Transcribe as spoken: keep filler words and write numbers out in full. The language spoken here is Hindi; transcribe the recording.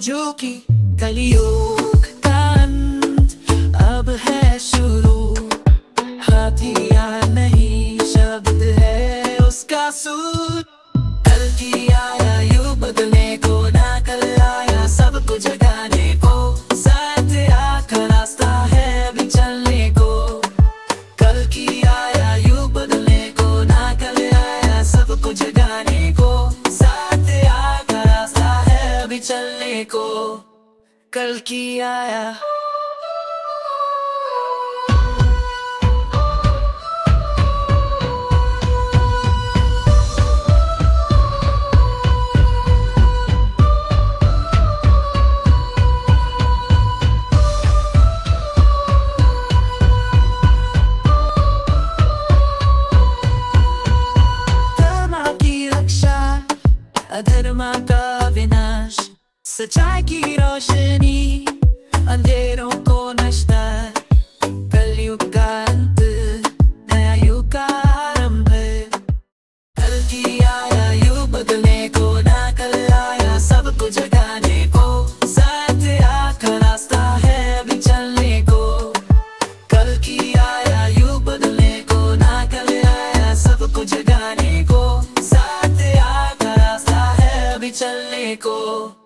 झुकी कलियुग का अंत अब है शुरू। हथियार नहीं शब्द है उसका सूर। कल की आया युग बदलने को, ना कल आया सब कुछ जगाने को। साथ आकर रास्ता है अभी चलने को। कल की आया युग बदलने को, ना कल आया सब कुछ जगाने को। साथ आकर रास्ता है अभी चलने को। कल की आया अधर्म का विनाश, सच्चाई की रोशनी अंधेरों को नष्टा। कलयुग का अंत नया युग का आरंभ। कल की आया युग बदलने को, ना कल आया सब कुछ जगाने को। साथ आकर रास्ता है अभी चलने को। कल की आया युग बदलने को, ना कल आया सब कुछ जगाने को। साथ आकर रास्ता है अभी चलने को।